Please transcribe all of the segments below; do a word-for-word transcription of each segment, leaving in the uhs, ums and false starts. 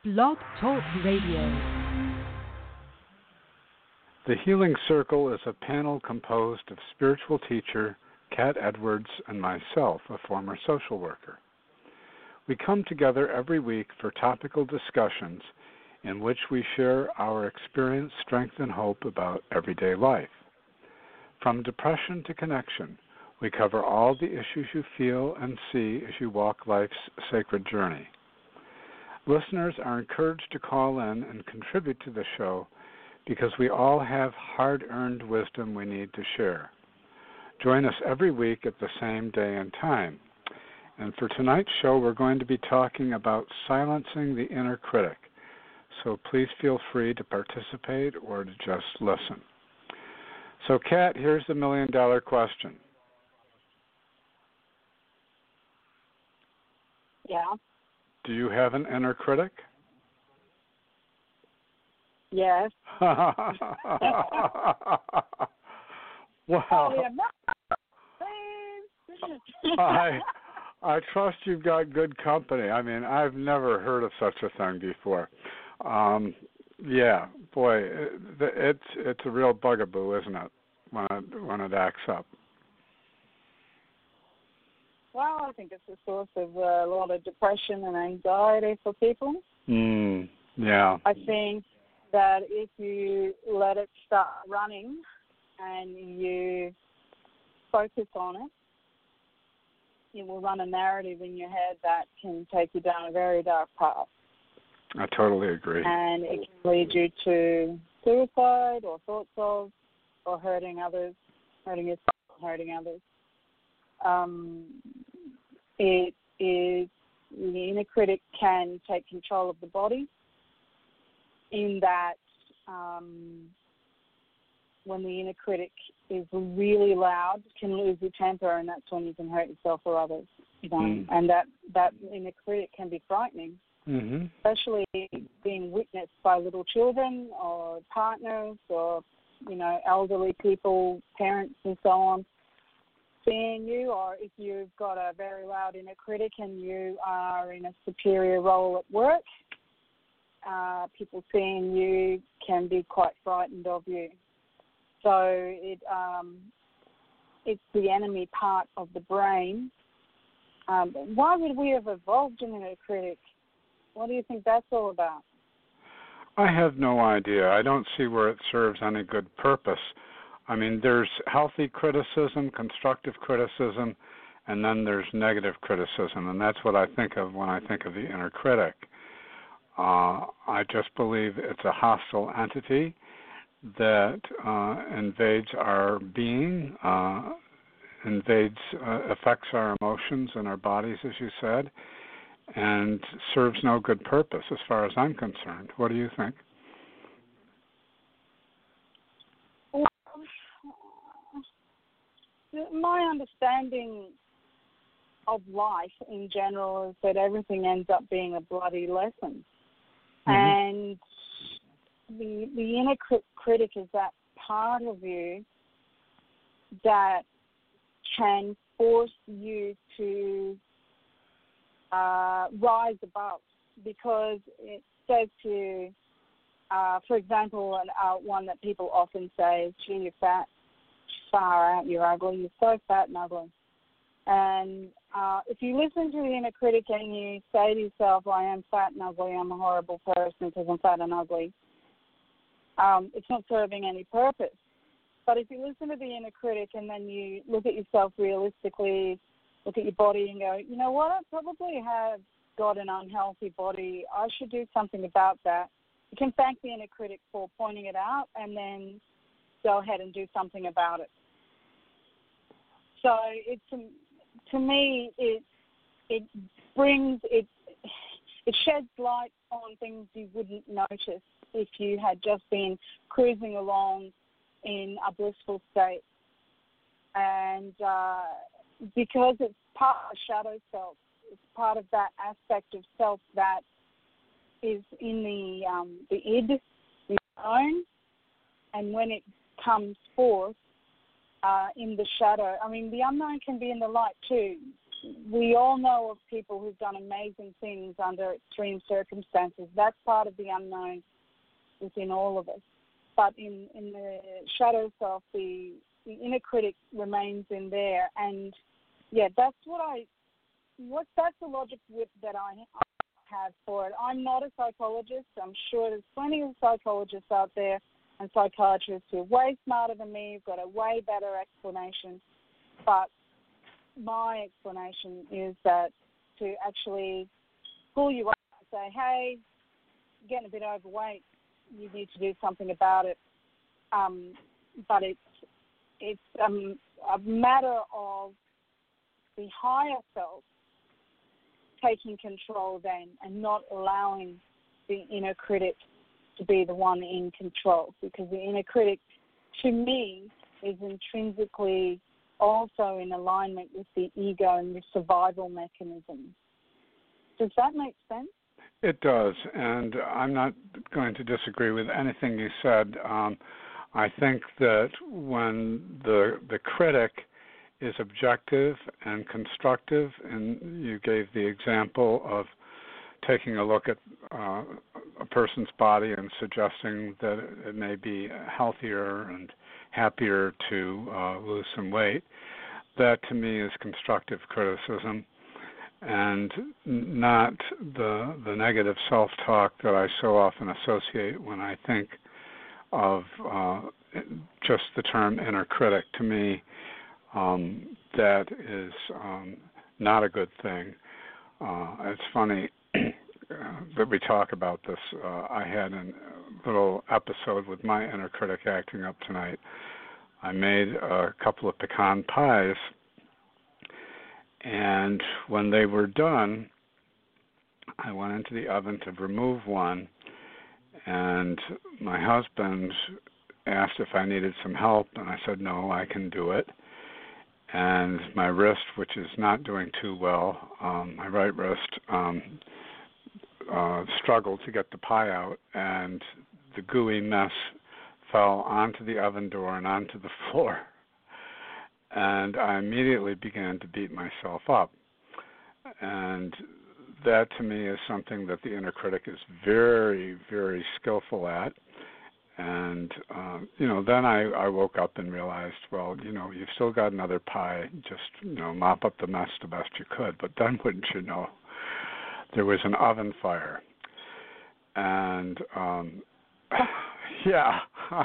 Blog Talk Radio. The Healing Circle is a panel composed of spiritual teacher Kat Edwards and myself, a former social worker. We come together every week for topical discussions in which we share our experience, strength, and hope about everyday life. From depression to connection, we cover all the issues you feel and see as you walk life's sacred journey. Listeners are encouraged to call in and contribute to the show because we all have hard-earned wisdom we need to share. Join us every week at the same day and time. And for tonight's show, we're going to be talking about silencing the inner critic. So please feel free to participate or to just listen. So, Kat, here's the million-dollar question. Yeah. Do you have an inner critic? Yes. Wow. Oh, yeah. I I trust you've got good company. I mean, I've never heard of such a thing before. Um, yeah, boy, it, it's it's a real bugaboo, isn't it? When it when it acts up. Well, I think it's a source of uh, a lot of depression and anxiety for people. Mm, yeah. I think that if you let it start running and you focus on it, it will run a narrative in your head that can take you down a very dark path. I totally agree. And it can lead you to suicide or thoughts of or hurting others, hurting yourself, hurting others. Um, it is, the inner critic can take control of the body in that um, when the inner critic is really loud, can lose your temper, and that's when you can hurt yourself or others. You know? mm. And that, that inner critic can be frightening, mm-hmm. especially being witnessed by little children or partners or, you know, elderly people, parents and so on, seeing you, or if you've got a very loud inner critic and you are in a superior role at work, uh, people seeing you can be quite frightened of you. So it um, it's the enemy part of the brain. Um, why would we have evolved an inner critic? What do you think that's all about? I have no idea. I don't see where it serves any good purpose. I mean, there's healthy criticism, constructive criticism, and then there's negative criticism, and that's what I think of when I think of the inner critic. Uh, I just believe it's a hostile entity that uh, invades our being, uh, invades, uh, affects our emotions and our bodies, as you said, and serves no good purpose as far as I'm concerned. What do you think? My understanding of life in general is that everything ends up being a bloody lesson. Mm-hmm. And the the inner critic is that part of you that can force you to uh, rise above, because it says to you, uh, for example, an, uh, one that people often say is, gee, you're fat, far out, you're ugly, you're so fat and ugly. And uh, if you listen to the inner critic and you say to yourself, well, I am fat and ugly, I'm a horrible person because I'm fat and ugly, um, it's not serving any purpose. But if you listen to the inner critic and then you look at yourself realistically, look at your body and go, you know what, I probably have got an unhealthy body, I should do something about that. You can thank the inner critic for pointing it out and then go ahead and do something about it. So it's, to me, it it brings, it it sheds light on things you wouldn't notice if you had just been cruising along in a blissful state. And uh, because it's part of the shadow self, it's part of that aspect of self that is in the um, the id, the own, and when it comes forth uh, in the shadow, I mean, the unknown can be in the light too. we all know of people who've done amazing things under extreme circumstances. That's part of the unknown within all of us. But in, in the shadow self, the, the inner critic remains in there. And, yeah, that's what I, what, that's the logic with, that I have for it. I'm not a psychologist. I'm sure there's plenty of psychologists out there and psychiatrists who are way smarter than me, who've got a way better explanation. But my explanation is that to actually pull you up and say, hey, you're getting a bit overweight, you need to do something about it. Um, but it's it's um, a matter of the higher self taking control then and not allowing the inner critic to be the one in control, because the inner critic, to me, is intrinsically also in alignment with the ego and the survival mechanism. Does that make sense? It does, and I'm not going to disagree with anything you said. Um, I think that when the the critic is objective and constructive, and you gave the example of taking a look at uh, a person's body and suggesting that it may be healthier and happier to uh, lose some weight, that to me is constructive criticism, and not the the negative self-talk that I so often associate when I think of uh, just the term inner critic. To me, um, that is um, not a good thing. Uh, it's funny that we talk about this. Uh, I had a little episode with my inner critic acting up tonight. I made a couple of pecan pies, and when they were done, I went into the oven to remove one, and my husband asked if I needed some help, and I said, no, I can do it. And my wrist, which is not doing too well, um, my right wrist, um, uh, struggled to get the pie out, and the gooey mess fell onto the oven door and onto the floor. And I immediately began to beat myself up. And that, to me, is something that the inner critic is very, very skillful at. And, uh, you know, then I, I woke up and realized, well, you know, you've still got another pie. Just, you know, mop up the mess the best you could. But then, wouldn't you know, there was an oven fire. And, um, yeah.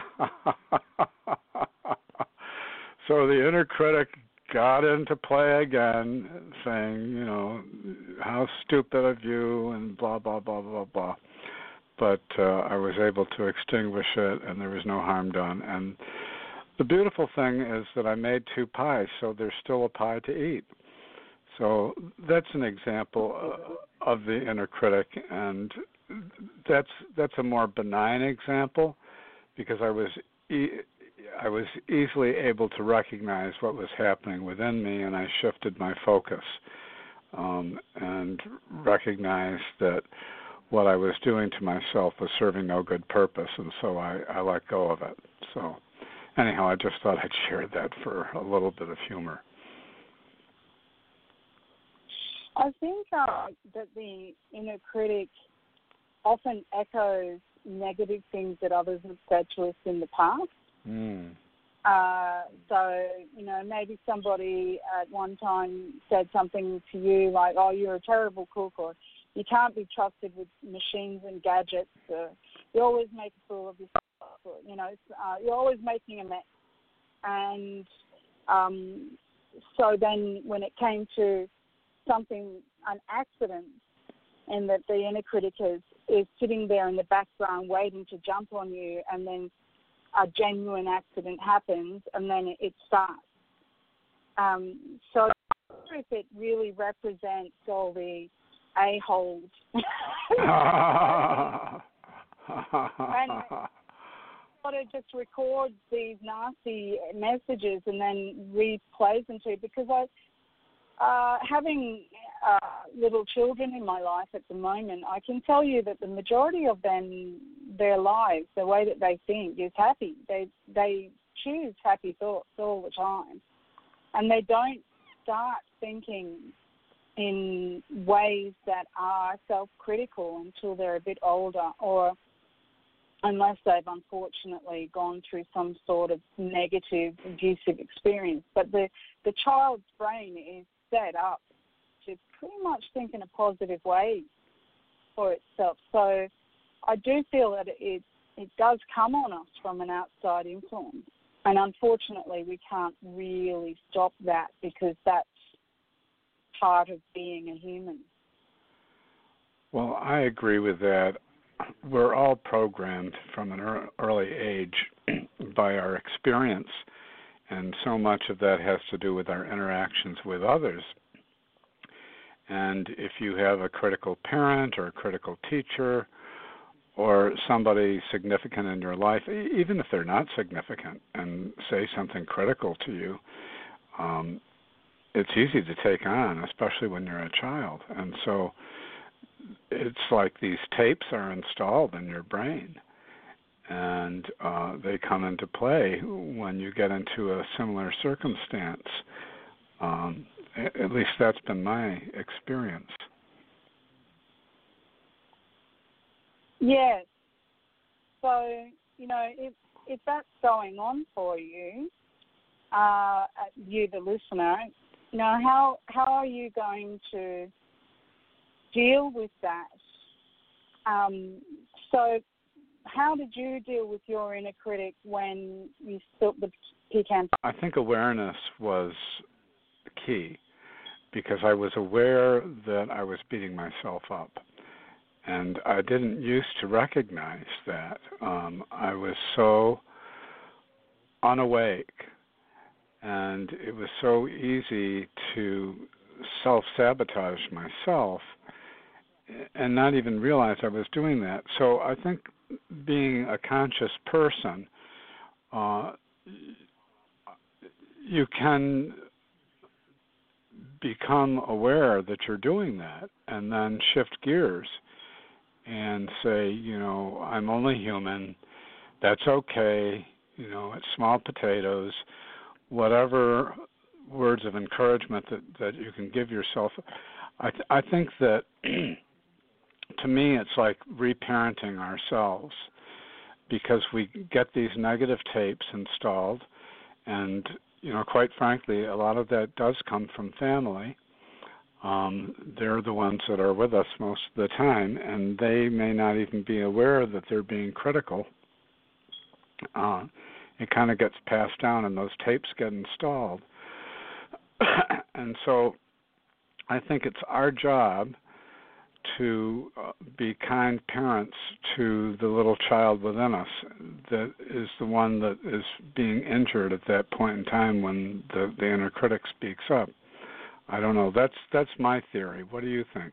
So the inner critic got into play again, saying, you know, how stupid of you, and blah, blah, blah, blah, blah. But uh, I was able to extinguish it, and there was no harm done. And the beautiful thing is that I made two pies, so there's still a pie to eat. So that's an example uh, of the inner critic, and that's that's a more benign example, because I was e- I was easily able to recognize what was happening within me, and I shifted my focus um, and recognized that what I was doing to myself was serving no good purpose, and so I, I let go of it. So anyhow, I just thought I'd share that for a little bit of humor. I think uh, that the inner critic often echoes negative things that others have said to us in the past. Mm. Uh, so, you know, maybe somebody at one time said something to you like, oh, you're a terrible cook, or you can't be trusted with machines and gadgets. Uh, you always make a fool of yourself. Or, you know, uh, you're always making a mess. And um, so then when it came to something, an accident, and that the inner critic is, is sitting there in the background waiting to jump on you, and then a genuine accident happens, and then it, it starts. Um, so I wonder if it really represents all the a-holes. And sort of just records these nasty messages and then replays them to, because I, uh, having uh, little children in my life at the moment, I can tell you that the majority of them, their lives, the way that they think is happy. They they choose happy thoughts all the time, and they don't start thinking in ways that are self-critical until they're a bit older, or unless they've unfortunately gone through some sort of negative, abusive experience. But the, the child's brain is set up to pretty much think in a positive way for itself. So I do feel that it, it does come on us from an outside influence. And unfortunately, we can't really stop that because that's part of being a human. Well, I agree with that. We're all programmed from an early age by our experience, and so much of that has to do with our interactions with others. And if you have a critical parent or a critical teacher or somebody significant in your life, even if they're not significant, and say something critical to you, um, it's easy to take on, especially when you're a child. And so it's like these tapes are installed in your brain, and uh, they come into play when you get into a similar circumstance. Um, at least that's been my experience. Yes. So, you know, if if that's going on for you, uh, you the listener, you know, how how are you going to deal with that? Um, so how did you deal with your inner critic when you spilt the pecan? I think awareness was key, because I was aware that I was beating myself up. And I didn't used to recognize that. Um, I was so unawake, and it was so easy to self-sabotage myself and not even realize I was doing that. So I think being a conscious person, uh, you can become aware that you're doing that and then shift gears and say, you know, I'm only human, that's okay, you know, it's small potatoes, whatever words of encouragement that, that you can give yourself. I, th- I think that, to me, it's like reparenting ourselves, because we get these negative tapes installed, and, you know, quite frankly, a lot of that does come from family. Um, they're the ones that are with us most of the time, and they may not even be aware that they're being critical. Uh, it kind of gets passed down, and those tapes get installed. And so I think it's our job to uh, be kind parents to the little child within us that is the one that is being injured at that point in time when the, the inner critic speaks up. I don't know. That's that's my theory. What do you think?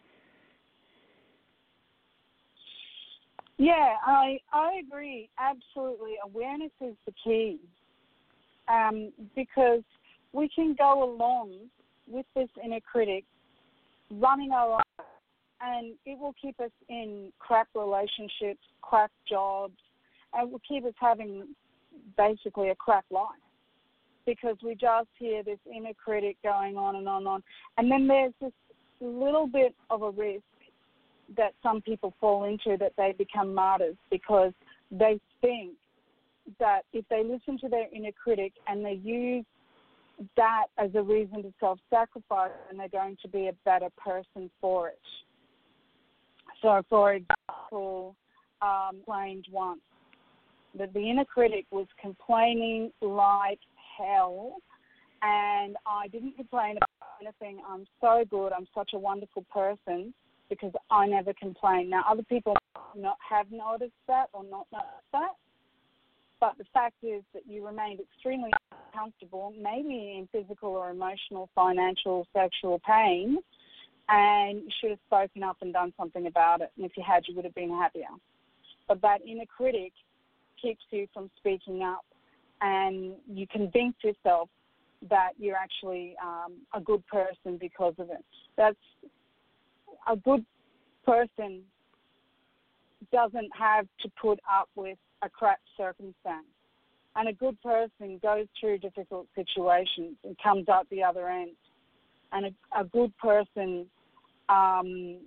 Yeah, I I agree. Absolutely. Awareness is the key, um, because we can go along with this inner critic running our life, and it will keep us in crap relationships, crap jobs, and it will keep us having basically a crap life, because we just hear this inner critic going on and on and on. And then there's this little bit of a risk that some people fall into, that they become martyrs, because they think that if they listen to their inner critic and they use that as a reason to self-sacrifice, then they're going to be a better person for it. So, for example, um, complained once that the inner critic was complaining like hell, and I didn't complain about anything. I'm so good. I'm such a wonderful person because I never complain. Now, other people might not have noticed that or not noticed that, but the fact is that you remained extremely uncomfortable, maybe in physical or emotional, financial, sexual pain, and you should have spoken up and done something about it. And if you had, you would have been happier. But that inner critic keeps you from speaking up, and you convince yourself that you're actually um, a good person because of it. That's a good person doesn't have to put up with a crap circumstance. And a good person goes through difficult situations and comes out the other end. and a, a good person um,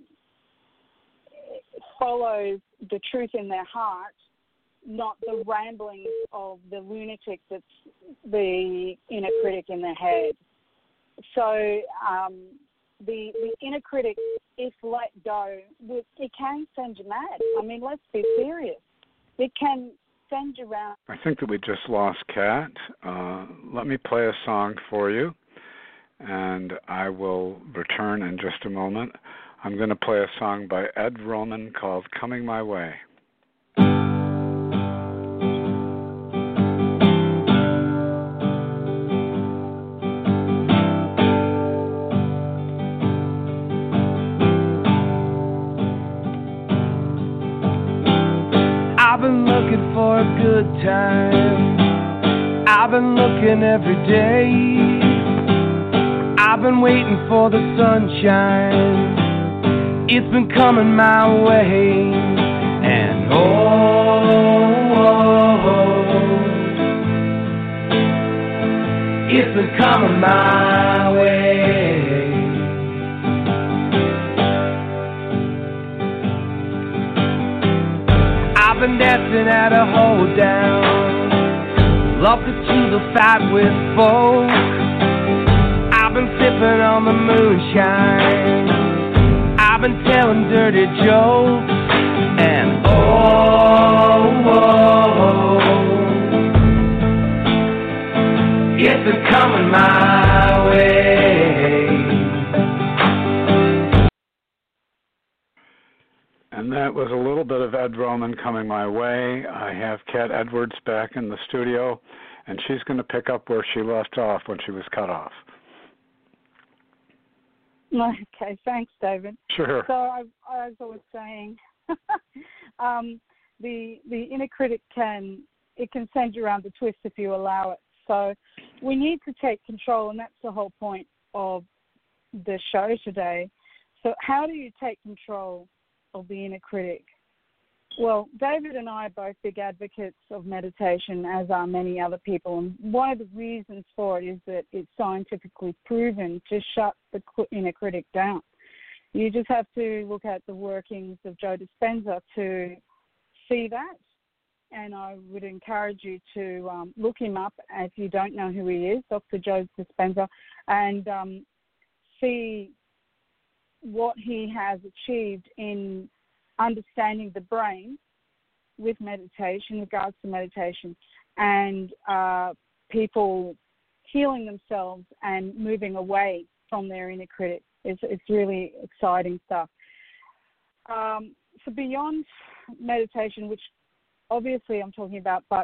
follows the truth in their heart, not the ramblings of the lunatic that's the inner critic in their head. So um, the the inner critic, if let go, it can send you mad. I mean, let's be serious. It can send you around. I think that we just lost Kat. Uh, let me play a song for you, and I will return in just a moment. I'm going to play a song by Ed Roman called Coming My Way. I've been looking for a good time. I've been looking every day. I've been waiting for the sunshine. It's been coming my way. And oh, oh, oh, it's been coming my way. I've been dancing at a hold down, loved it to the fight with folk. I've been sipping on the moonshine, I've been telling dirty jokes, and oh, oh, oh, it's been coming my way. And that was a little bit of Ed Roman coming my way. I have Kat Edwards back in the studio, and she's going to pick up where she left off when she was cut off. Okay, thanks, David. Sure. So, I, as I was saying, um, the the inner critic can it can send you around the twist if you allow it. So, we need to take control, and that's the whole point of the show today. So, how do you take control of the inner critic? Well, David and I are both big advocates of meditation, as are many other people. And one of the reasons for it is that it's scientifically proven to shut the inner critic down. You just have to look at the workings of Joe Dispenza to see that. And I would encourage you to um, look him up if you don't know who he is, Doctor Joe Dispenza, and um, see what he has achieved in understanding the brain with meditation, regards to meditation, and uh, people healing themselves and moving away from their inner critic. It's, it's really exciting stuff. Um, so beyond meditation, which obviously I'm talking about, but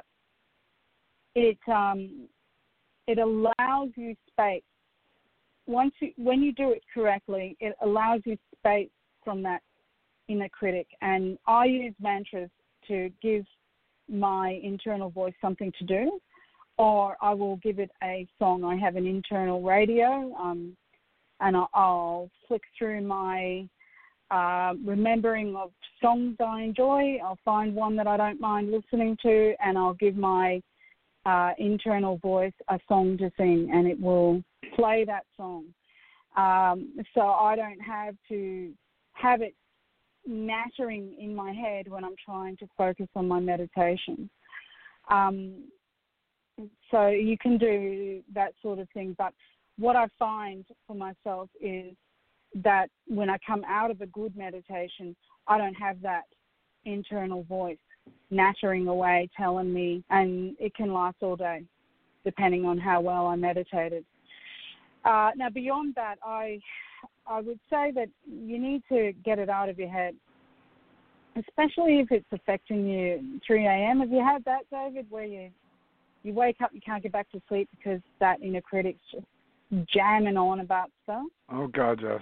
it um, it allows you space. Once you, when you do it correctly, it allows you space from that inner critic. And I use mantras to give my internal voice something to do, or I will give it a song. I have an internal radio, um, and I'll, I'll flick through my uh, remembering of songs I enjoy. I'll find one that I don't mind listening to, and I'll give my uh, internal voice a song to sing, and it will play that song. Um, so I don't have to have it nattering in my head when I'm trying to focus on my meditation. Um, so you can do that sort of thing. But what I find for myself is that when I come out of a good meditation, I don't have that internal voice nattering away telling me, and it can last all day, depending on how well I meditated. Uh, now, beyond that, I I would say that you need to get it out of your head, especially if it's affecting you three a.m. Have you had that, David, where you, you wake up, you can't get back to sleep because that inner critic's just jamming on about stuff? Oh, God, yes.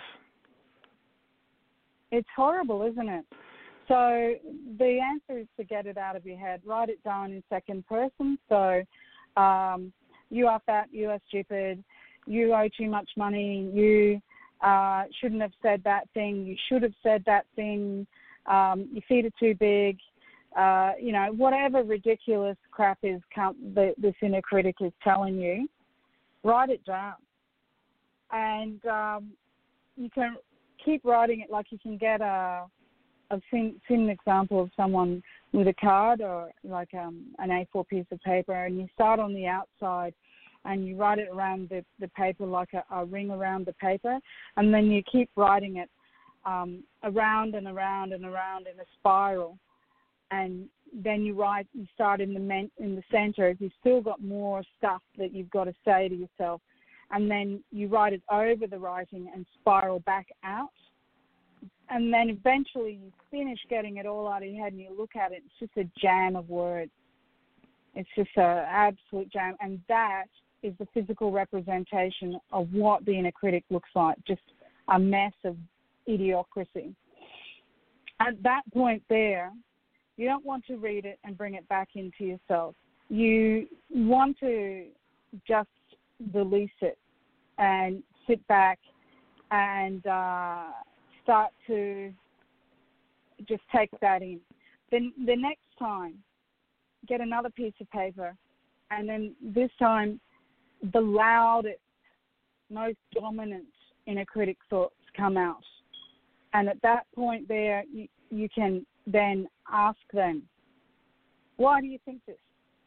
It's horrible, isn't it? So the answer is to get it out of your head. Write it down in second person. So um, you are fat, you are stupid, you owe too much money, you uh, shouldn't have said that thing, you should have said that thing, um, your feet are too big, uh, you know, whatever ridiculous crap is com- the, this inner critic is telling you, write it down. and um, you can keep writing it. Like you can get a, I've seen, seen an example of someone with a card or like um, an A four piece of paper, and you start on the outside and you write it around the, the paper like a, a ring around the paper, and then you keep writing it um, around and around and around in a spiral, and then you write, you start in the men, in the center if you've still got more stuff that you've got to say to yourself, and then you write it over the writing and spiral back out. And then eventually you finish getting it all out of your head and you look at it, it's just a jam of words. It's just an absolute jam. And that is the physical representation of what the inner critic looks like, just a mess of idiocracy. At that point there, you don't want to read it and bring it back into yourself. You want to just release it and sit back and uh, start to just take that in. Then the next time, get another piece of paper, and then this time the loudest, most dominant inner critic thoughts come out. And at that point there, you, you can then ask them, why do you think this?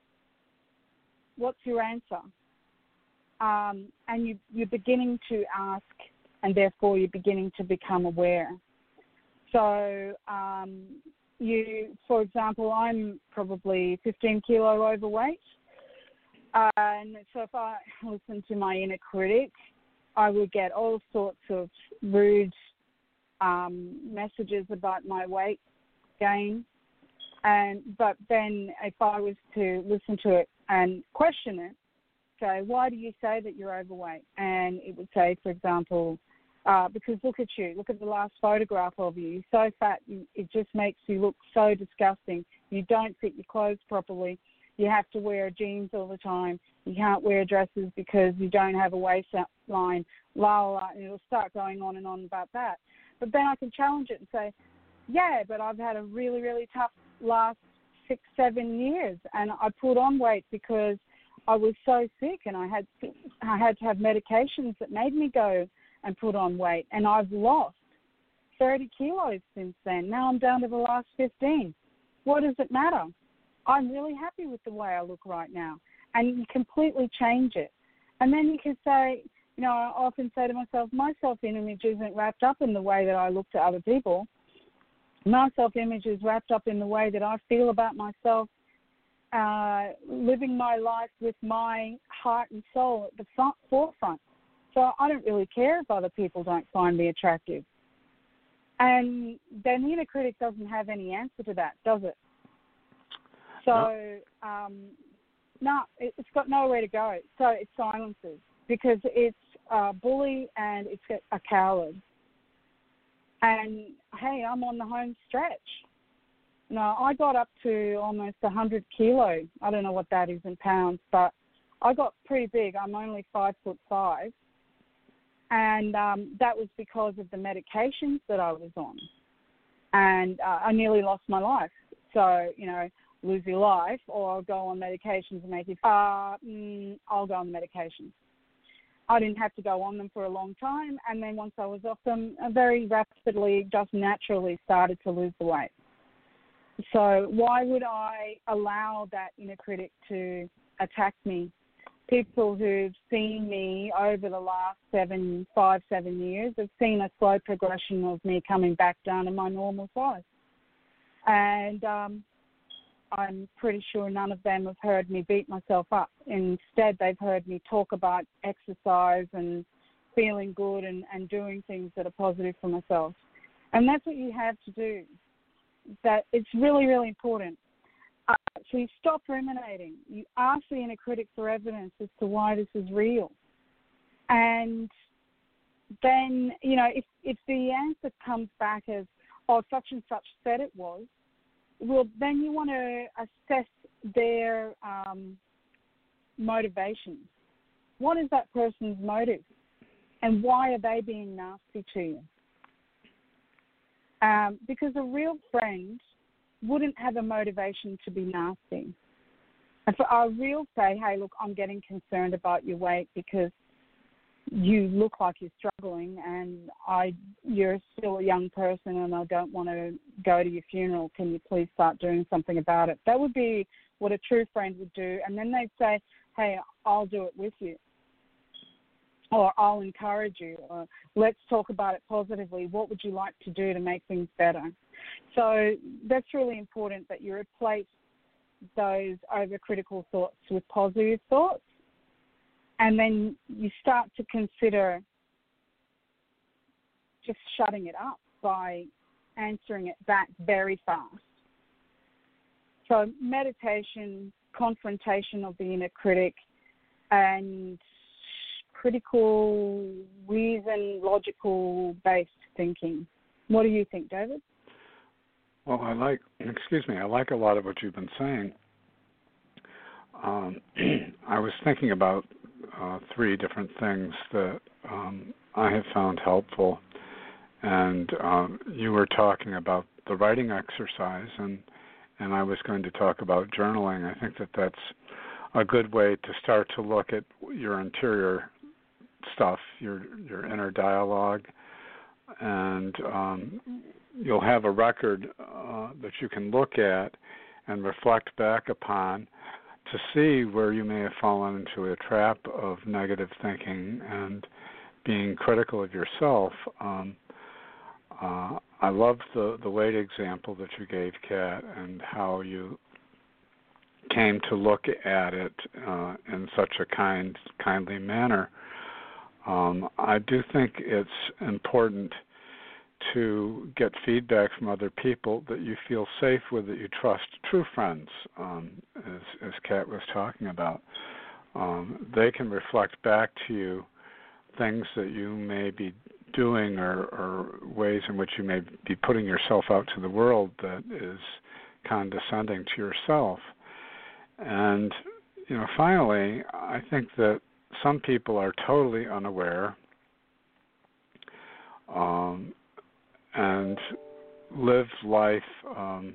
What's your answer? Um, and you, you're beginning to ask, and therefore you're beginning to become aware. So um, you, for example, I'm probably fifteen kilo overweight. Uh, and so if I listen to my inner critic, I would get all sorts of rude um, messages about my weight gain. And but then if I was to listen to it and question it, say, why do you say that you're overweight? And it would say, for example, uh, because look at you, look at the last photograph of you. You're so fat, you, it just makes you look so disgusting. You don't fit your clothes properly. You have to wear jeans all the time. You can't wear dresses because you don't have a waistline, la, la, la, and it'll start going on and on about that. But then I can challenge it and say, yeah, but I've had a really, really tough last six, seven years, and I put on weight because I was so sick, and I had I had to have medications that made me go and put on weight, and I've lost thirty kilos since then. Now I'm down to the last fifteen. What does it matter? I'm really happy with the way I look right now, and you completely change it. And then you can say, you know, I often say to myself, my self-image isn't wrapped up in the way that I look to other people. My self-image is wrapped up in the way that I feel about myself, uh, living my life with my heart and soul at the front, forefront. So I don't really care if other people don't find me attractive. And then the inner critic doesn't have any answer to that, does it? So, um, no, it's got nowhere to go. So it silences because it's a bully and it's a coward. And, hey, I'm on the home stretch. No, I got up to almost one hundred kilo. I don't know what that is in pounds, but I got pretty big. I'm only five foot five. And um, that was because of the medications that I was on. And uh, I nearly lost my life. So, you know, lose your life or go on medications and make you, uh, mm, I'll go on the medications. I didn't have to go on them for a long time, and then once I was off them, I very rapidly, just naturally started to lose the weight. So why would I allow that inner critic to attack me? People who've seen me over the last seven, five, seven years have seen a slow progression of me coming back down to my normal size. And um, I'm pretty sure none of them have heard me beat myself up. Instead, they've heard me talk about exercise and feeling good and, and doing things that are positive for myself. And that's what you have to do. That it's really, really important. Uh, so you stop ruminating. You ask the inner critic for evidence as to why this is real. And then, you know, if, if the answer comes back as, oh, such and such said it was, well, then you want to assess their um, motivation. What is that person's motive? And why are they being nasty to you? Um, because a real friend wouldn't have a motivation to be nasty. And for a real say, hey, look, I'm getting concerned about your weight because you look like you're struggling, and I, you're still a young person, and I don't want to go to your funeral. Can you please start doing something about it? That would be what a true friend would do. And then they'd say, hey, I'll do it with you, or I'll encourage you, or let's talk about it positively. What would you like to do to make things better? So that's really important, that you replace those overcritical thoughts with positive thoughts. And then you start to consider just shutting it up by answering it back very fast. So meditation, confrontation of the inner critic, and critical, reason, logical-based thinking. What do you think, David? Well, I like, excuse me, I like a lot of what you've been saying. Um, I was thinking about uh, three different things that um, I have found helpful. And um, you were talking about the writing exercise, and, and I was going to talk about journaling. I think that that's a good way to start to look at your interior stuff, your your inner dialogue, and um, you'll have a record uh, that you can look at and reflect back upon to see where you may have fallen into a trap of negative thinking and being critical of yourself. Um, uh, I love the, the weight example that you gave, Kat, and how you came to look at it uh, in such a kind, kindly manner. Um, I do think it's important to get feedback from other people that you feel safe with, that you trust, true friends, um, as, as Kat was talking about. Um, they can reflect back to you things that you may be doing or, or ways in which you may be putting yourself out to the world that is condescending to yourself. And, you know, finally, I think that some people are totally unaware um, and live life um,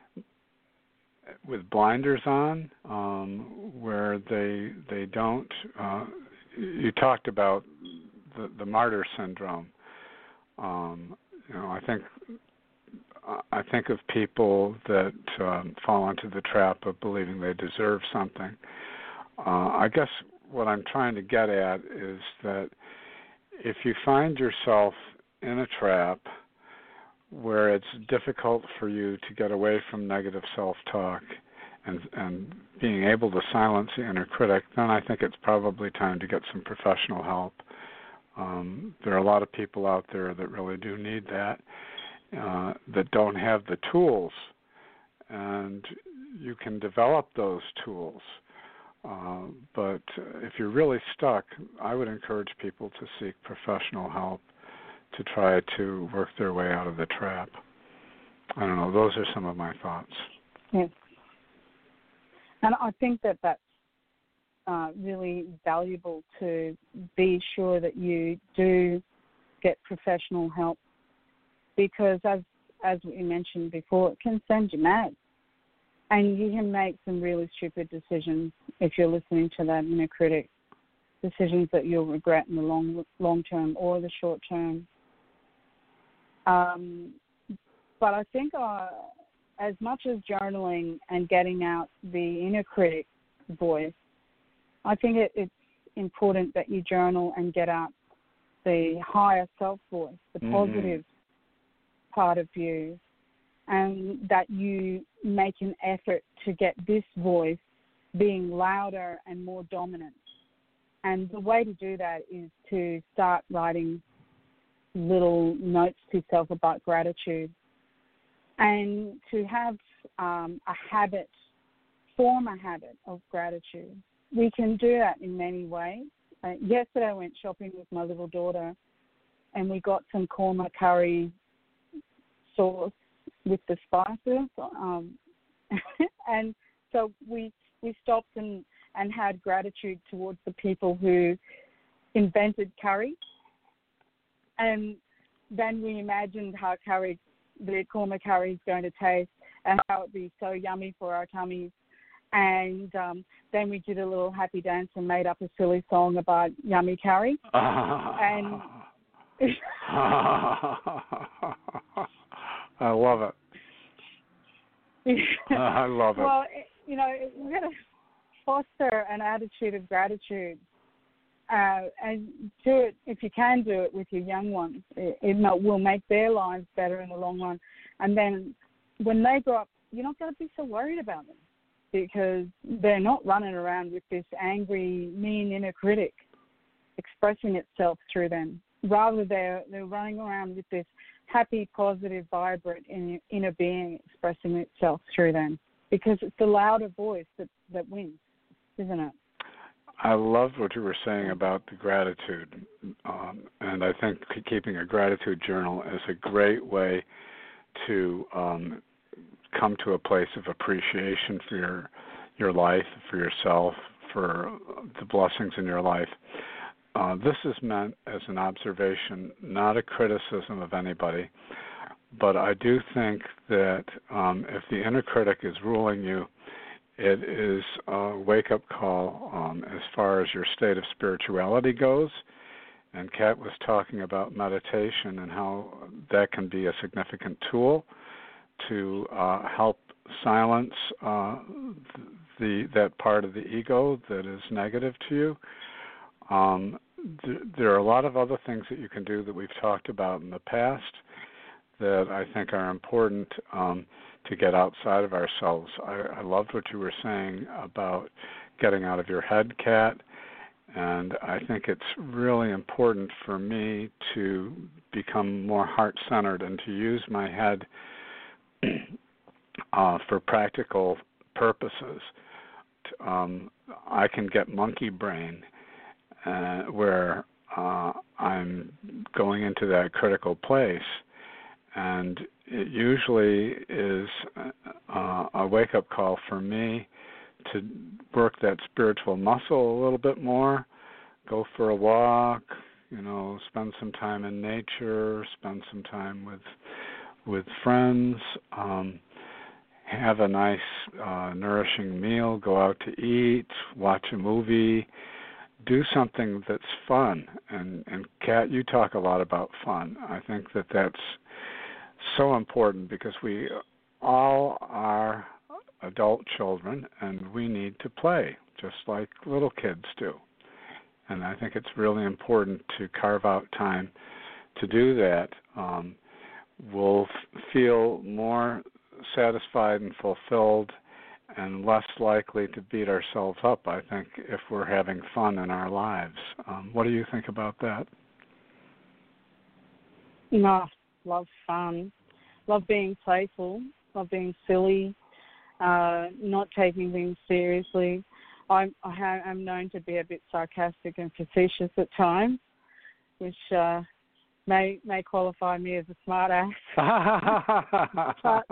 with blinders on, um, where they they don't. Uh, you talked about the, the martyr syndrome. Um, you know, I think I think of people that um, fall into the trap of believing they deserve something. Uh, I guess what I'm trying to get at is that if you find yourself in a trap where it's difficult for you to get away from negative self-talk and, and being able to silence the inner critic, then I think it's probably time to get some professional help. Um, there are a lot of people out there that really do need that, uh, that don't have the tools, and you can develop those tools. Uh, but if you're really stuck, I would encourage people to seek professional help to try to work their way out of the trap. I don't know. Those are some of my thoughts. Yes. And I think that that's uh, really valuable, to be sure that you do get professional help, because as as we mentioned before, it can send you mad. And you can make some really stupid decisions if you're listening to that inner critic, decisions that you'll regret in the long long term or the short term. Um, but I think uh, as much as journaling and getting out the inner critic voice, I think it, it's important that you journal and get out the higher self voice, the mm-hmm. positive part of you, and that you make an effort to get this voice being louder and more dominant. And the way to do that is to start writing little notes to yourself about gratitude, and to have um, a habit, form a habit of gratitude. We can do that in many ways. Uh, yesterday I went shopping with my little daughter, and we got some korma curry sauce with the spices, um, and so we we stopped and, and had gratitude towards the people who invented curry. And then we imagined how curry, the korma curry is going to taste, and how it would be so yummy for our tummies. and um, then we did a little happy dance and made up a silly song about yummy curry. and I love it. I love it. Well, you know, we're going to foster an attitude of gratitude, uh, and do it, if you can do it with your young ones. It, it will make their lives better in the long run. And then when they grow up, you're not going to be so worried about them because they're not running around with this angry, mean inner critic expressing itself through them. Rather, they're, they're running around with this happy, positive, vibrant inner being expressing itself through them, because it's the louder voice that, that wins, isn't it? I loved what you were saying about the gratitude, um, and I think keeping a gratitude journal is a great way to um, come to a place of appreciation for your your life, for yourself, for the blessings in your life. Uh, this is meant as an observation, not a criticism of anybody, but I do think that um, if the inner critic is ruling you, it is a wake-up call um, as far as your state of spirituality goes. And Kat was talking about meditation and how that can be a significant tool to uh, help silence uh, the that part of the ego that is negative to you. Um, th- there are a lot of other things that you can do that we've talked about in the past that I think are important um, to get outside of ourselves. I, I loved what you were saying about getting out of your head, Kat, and I think it's really important for me to become more heart-centered and to use my head uh, for practical purposes. Um, I can get monkey brain uh, where uh, I'm going into that critical place, and it usually is uh, a wake-up call for me to work that spiritual muscle a little bit more, go for a walk, you know, spend some time in nature, spend some time with with friends, um, have a nice, uh, nourishing meal, go out to eat, watch a movie, do something that's fun. And, and Kat, you talk a lot about fun. I think that that's so important because we all are adult children and we need to play just like little kids do. And I think it's really important to carve out time to do that. Um, we'll f- feel more satisfied and fulfilled and less likely to beat ourselves up, I think, if we're having fun in our lives. Um, what do you think about that? No, love fun. Love being playful. Love being silly. Uh, not taking things seriously. I'm, I ha- I'm known to be a bit sarcastic and facetious at times, which uh, may may qualify me as a smart ass. but,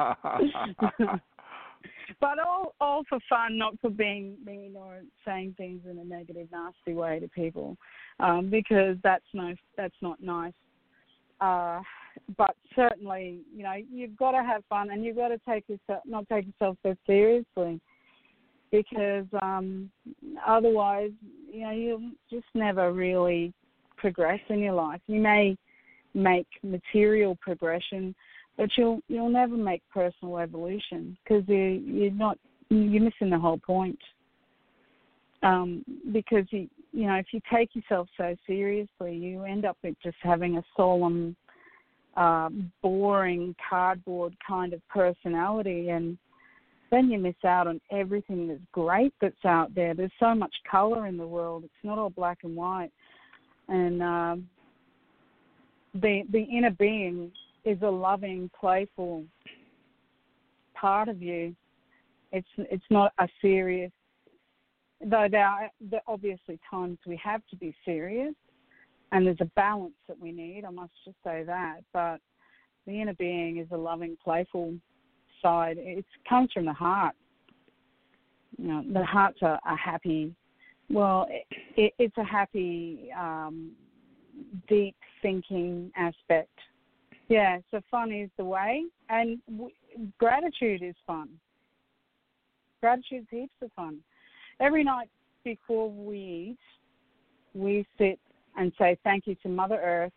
but all all for fun, not for being mean or saying things in a negative, nasty way to people, um, because that's no that's not nice. Uh, but certainly, you know, you've got to have fun and you've got to take yourself not take yourself so seriously, because um, otherwise, you know, you'll just never really progress in your life. You may make material progression, but you'll you'll never make personal evolution because you, you're not you're missing the whole point. Um, because you you know if you take yourself so seriously, you end up with just having a solemn, uh, boring, cardboard kind of personality, and then you miss out on everything that's great that's out there. There's so much color in the world. It's not all black and white. And um, the the inner being is a loving, playful part of you. It's it's not a serious, though there are, there are obviously times we have to be serious, and there's a balance that we need. I must just say that. But the inner being is a loving, playful side. It comes from the heart. You know, the heart's a, a happy. Well, it, it, it's a happy, um, deep thinking aspect. Yeah, so fun is the way, and w- gratitude is fun. Gratitude's heaps of fun. Every night before we eat, we sit and say thank you to Mother Earth,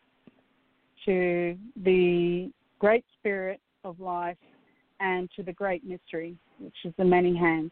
to the Great Spirit of life, and to the Great Mystery, which is the many hands.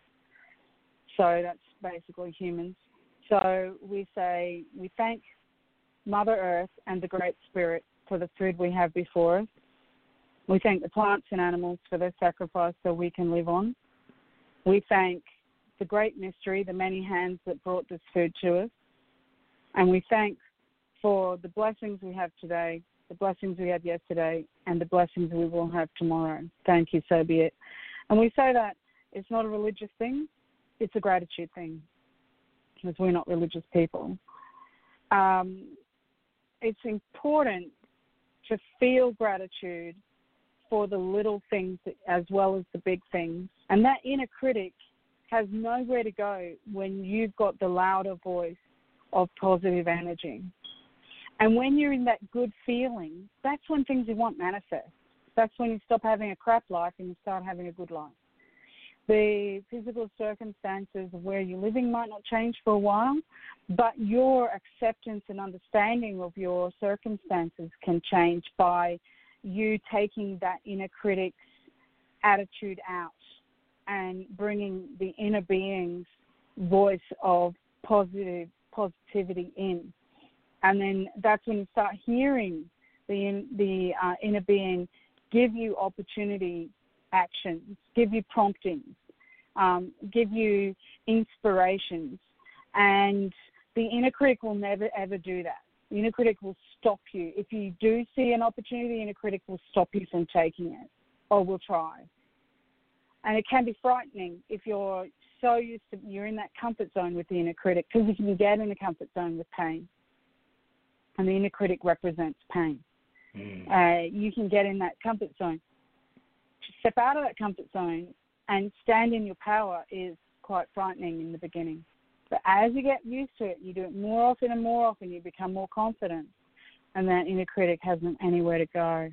So that's basically humans. So we say we thank Mother Earth and the Great Spirit for the food we have before us. We thank the plants and animals for their sacrifice so we can live on. We thank the Great Mystery, the many hands that brought this food to us. And we thank for the blessings we have today, the blessings we had yesterday, and the blessings we will have tomorrow. Thank you, so be it. And we say that it's not a religious thing, it's a gratitude thing, because we're not religious people. Um, it's important to feel gratitude for the little things as well as the big things. And that inner critic has nowhere to go when you've got the louder voice of positive energy. And when you're in that good feeling, that's when things you want manifest. That's when you stop having a crap life and you start having a good life. The physical circumstances of where you're living might not change for a while, but your acceptance and understanding of your circumstances can change by you taking that inner critic's attitude out and bringing the inner being's voice of positive positivity in. And then that's when you start hearing the the uh, inner being give you opportunity actions, give you promptings, um, give you inspirations. And the inner critic will never, ever do that. The inner critic will stop you. If you do see an opportunity, the inner critic will stop you from taking it or will try. And it can be frightening if you're so used to, you're in that comfort zone with the inner critic, because you can get in a comfort zone with pain. And the inner critic represents pain. Mm. Uh, you can get in that comfort zone. To step out of that comfort zone and stand in your power is quite frightening in the beginning. But as you get used to it, you do it more often and more often, you become more confident, and that inner critic hasn't anywhere to go.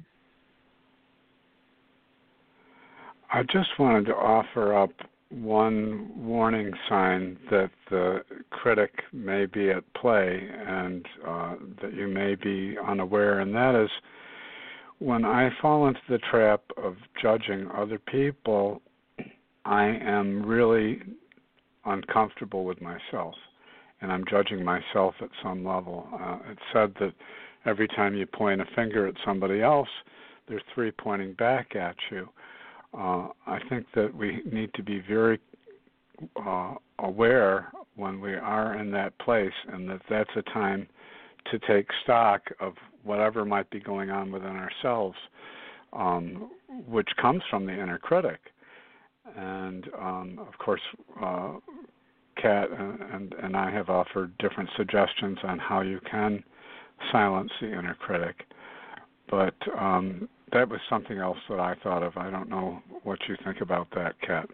I just wanted to offer up one warning sign that the critic may be at play and uh, that you may be unaware, and that is when I fall into the trap of judging other people, I am really uncomfortable with myself, and I'm judging myself at some level. Uh, it's said that every time you point a finger at somebody else, there's three pointing back at you. Uh, I think that we need to be very uh, aware when we are in that place, and that that's a time to take stock of whatever might be going on within ourselves, um, which comes from the inner critic. And, um, of course, uh, Kat and, and I have offered different suggestions on how you can silence the inner critic. But um, that was something else that I thought of. I don't know what you think about that, Kat.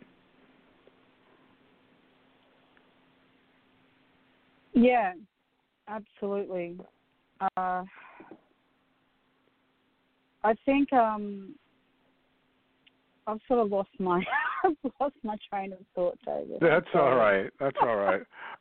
Yeah, absolutely. Uh, I think um, I've sort of lost my I've lost my train of thought, David. That's all right. That's all right.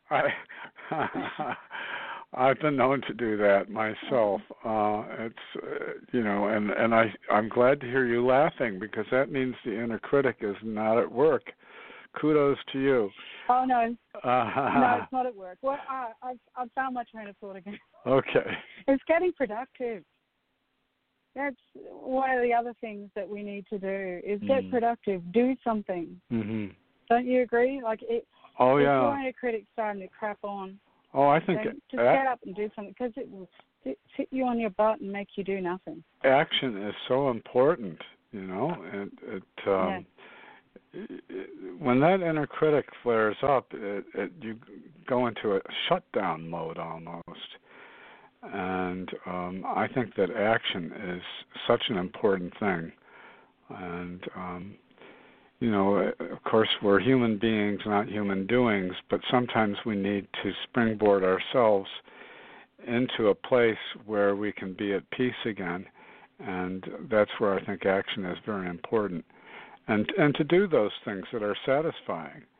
I I've been known to do that myself. Uh, it's uh, you know, and and I I'm glad to hear you laughing, because that means the inner critic is not at work. Kudos to you. Oh no, uh, no, it's not at work. Well, I, I've I've found my train of thought again. Okay. It's getting productive. That's one of the other things that we need to do is get mm. productive. Do something. Mm-hmm. Don't you agree? Like it. Oh if yeah. If your inner critic's starting to crap on, oh, I think then it, just that, get up and do something, because it will sit, sit you on your butt and make you do nothing. Action is so important, you know. And it, um, yeah. it, when that inner critic flares up, it, it, you go into a shutdown mode almost. And um, I think that action is such an important thing. And, um, you know, of course, we're human beings, not human doings, but sometimes we need to springboard ourselves into a place where we can be at peace again. And that's where I think action is very important. And and to do those things that are satisfying.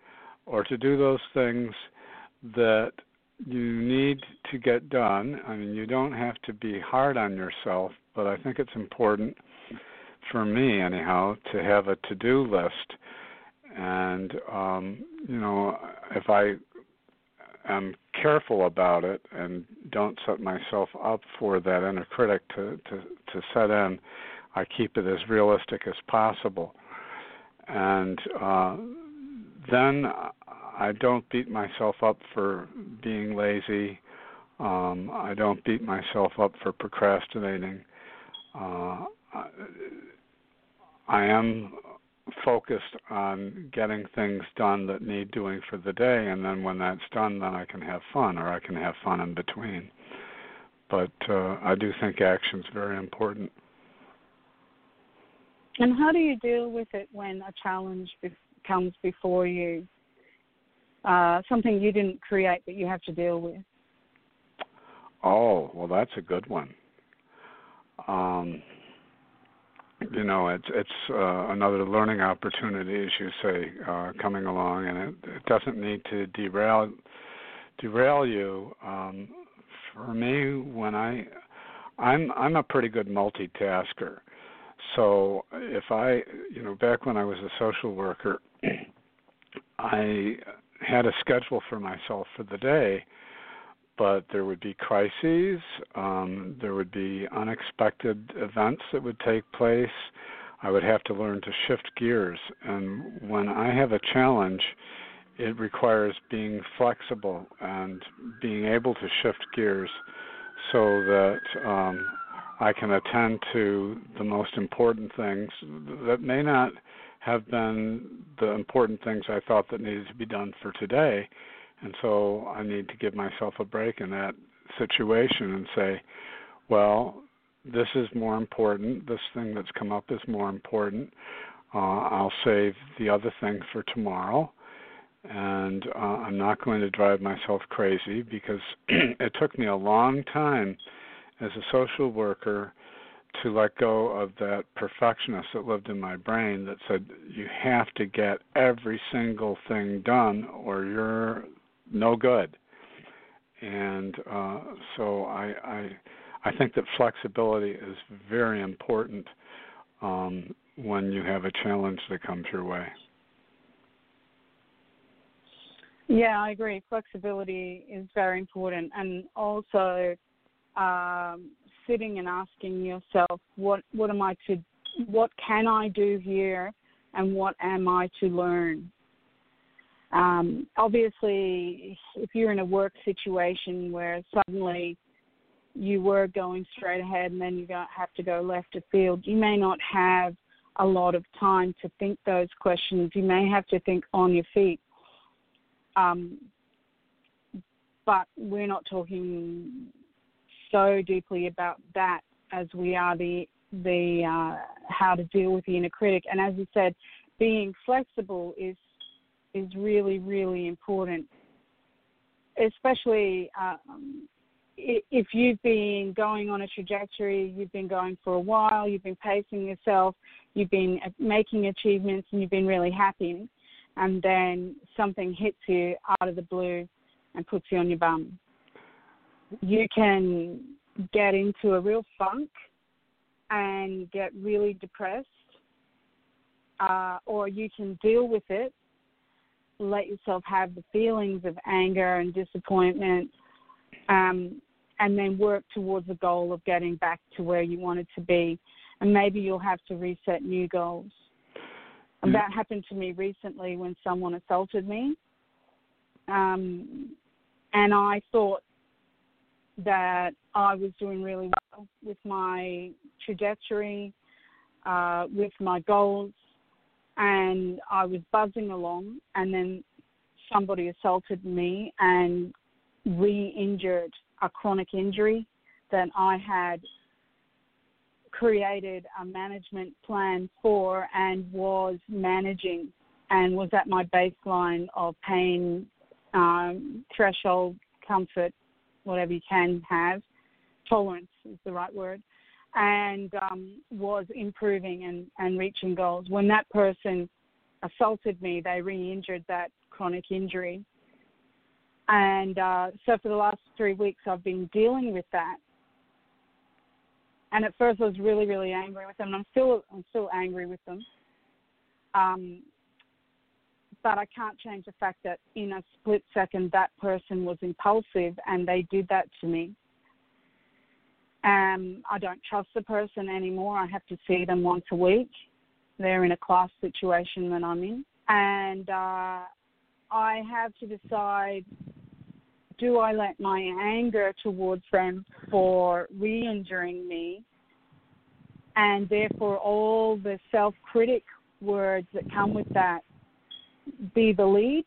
or to do those things that you need to get done. I mean, you don't have to be hard on yourself, but I think it's important, for me anyhow, to have a to-do list. And, um, you know, if I am careful about it and don't set myself up for that inner critic to, to, to set in, I keep it as realistic as possible. And uh, then I don't beat myself up for being lazy. Um, I don't beat myself up for procrastinating. Uh, I, I am focused on getting things done that need doing for the day, and then when that's done, then I can have fun, or I can have fun in between. But uh, I do think action's very important. And how do you deal with it when a challenge be- comes before you? Uh, something you didn't create but you have to deal with? Oh, well, that's a good one. Um, you know, it's it's uh, another learning opportunity, as you say, uh, coming along, and it, it doesn't need to derail derail you. Um, for me, when I, I'm I'm a pretty good multitasker. So if I, you know, back when I was a social worker, I had a schedule for myself for the day, but there would be crises, um, there would be unexpected events that would take place. I would have to learn to shift gears. And when I have a challenge, it requires being flexible and being able to shift gears so that um, I can attend to the most important things that may not have been the important things I thought that needed to be done for today. And so I need to give myself a break in that situation and say, well, this is more important. This thing that's come up is more important. Uh, I'll save the other thing for tomorrow. And uh, I'm not going to drive myself crazy, because it took me a long time as a social worker to let go of that perfectionist that lived in my brain that said, you have to get every single thing done or you're no good. And uh, so I, I I think that flexibility is very important um, when you have a challenge that comes your way. Yeah, I agree. Flexibility is very important, and also um, sitting and asking yourself, what what am I to, what can I do here, and what am I to learn? Um, obviously, if you're in a work situation where suddenly you were going straight ahead and then you have to go left of field, you may not have a lot of time to think those questions. You may have to think on your feet. Um, but we're not talking so deeply about that as we are the the uh, how to deal with the inner critic. And as you said, being flexible is is really, really important, especially um, if you've been going on a trajectory, you've been going for a while, you've been pacing yourself, you've been making achievements, and you've been really happy, and then something hits you out of the blue and puts you on your bum. You can get into a real funk and get really depressed, uh, or you can deal with it, let yourself have the feelings of anger and disappointment, um, and then work towards the goal of getting back to where you wanted to be. And maybe you'll have to reset new goals. And that happened to me recently when someone assaulted me. Um, and I thought that I was doing really well with my trajectory, uh, with my goals, and I was buzzing along, and then somebody assaulted me and re-injured a chronic injury that I had created a management plan for and was managing, and was at my baseline of pain, um, threshold, comfort, whatever you can have, tolerance is the right word, and um, was improving and, and reaching goals. When that person assaulted me, they re-injured that chronic injury. And uh, so for the last three weeks, I've been dealing with that. And at first, I was really, really angry with them. And I'm still, I'm still angry with them. Um, but I can't change the fact that in a split second, that person was impulsive, and they did that to me. Um, I don't trust the person anymore. I have to see them once a week. They're in a class situation that I'm in. And uh, I have to decide, do I let my anger towards them for re-injuring me, and therefore all the self-critic words that come with that, be the lead,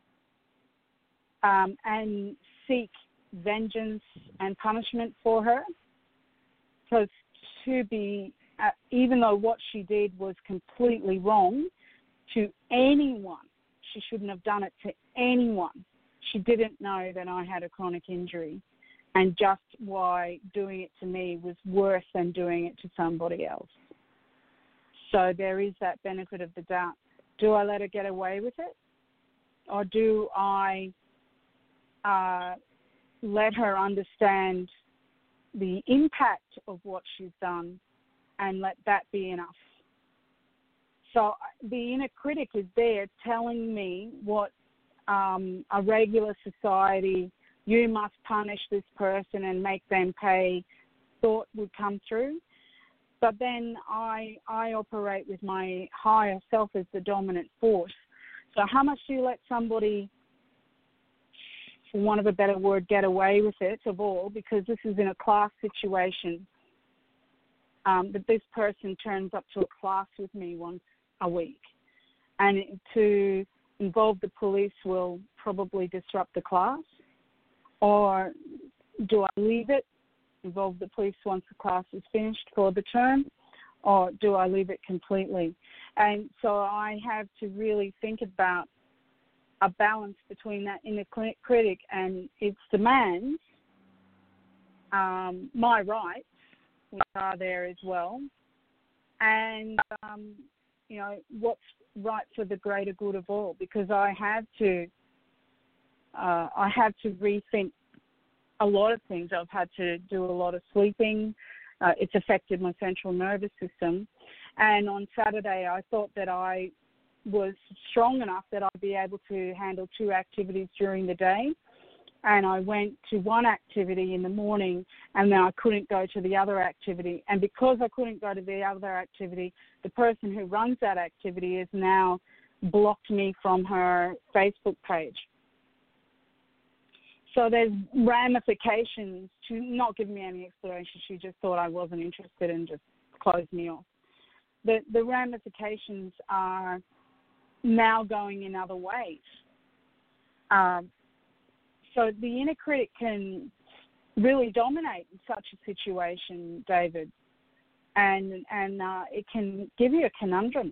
um, and seek vengeance and punishment for her? Because to be, uh, even though what she did was completely wrong to anyone, she shouldn't have done it to anyone. She didn't know that I had a chronic injury, and just why doing it to me was worse than doing it to somebody else. So there is that benefit of the doubt. Do I let her get away with it? Or do I uh, let her understand the impact of what she's done and let that be enough? So the inner critic is there telling me what um, a regular society, you must punish this person and make them pay, thought would come through. But then I I operate with my higher self as the dominant force. So how much do you let somebody, for want of a better word, get away with it of all, because this is in a class situation, um, that this person turns up to a class with me once a week. And to involve the police will probably disrupt the class. Or do I leave it, involve the police once the class is finished for the term, or do I leave it completely? And so I have to really think about a balance between that inner critic and its demands, um, my rights, which are there as well, and, um, you know, what's right for the greater good of all, because I have to Uh, I have to rethink a lot of things. I've had to do a lot of sleeping. Uh, it's affected my central nervous system. And on Saturday, I thought that I was strong enough that I'd be able to handle two activities during the day. And I went to one activity in the morning, and then I couldn't go to the other activity. And because I couldn't go to the other activity, the person who runs that activity has now blocked me from her Facebook page. So there's ramifications to not giving me any explanation. She just thought I wasn't interested and just closed me off. The, the ramifications are now going in other ways. Um, so the inner critic can really dominate in such a situation, David, and, and uh, it can give you a conundrum.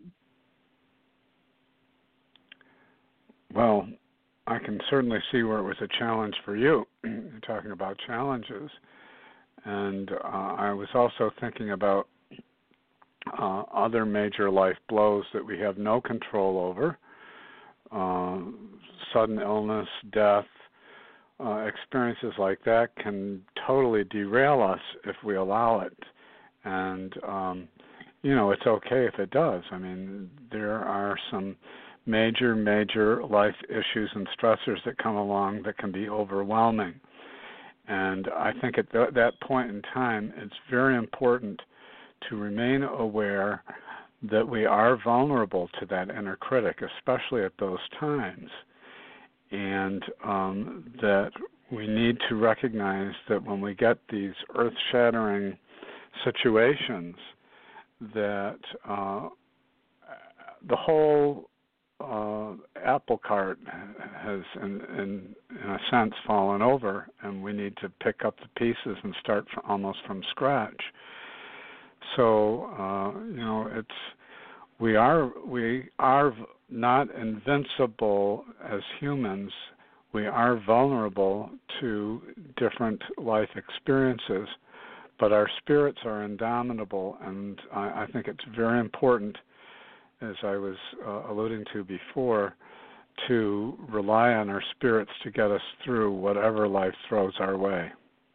Well, I can certainly see where it was a challenge for you. You're talking about challenges. And uh, I was also thinking about uh, other major life blows that we have no control over. Uh, sudden illness, death, uh, experiences like that can totally derail us if we allow it. And, um, you know, it's okay if it does. I mean, there are some major, major life issues and stressors that come along that can be overwhelming. And I think at th- that point in time, it's very important to remain aware that we are vulnerable to that inner critic, especially at those times, and um, that we need to recognize that when we get these earth-shattering situations, that uh, the whole Uh, apple cart has, in, in, in a sense, fallen over, and we need to pick up the pieces and start from, almost from scratch. So, uh, you know, it's we are we are not invincible as humans. We are vulnerable to different life experiences, but our spirits are indomitable, and I, I think it's very important as I was uh, alluding to before, to rely on our spirits to get us through whatever life throws our way.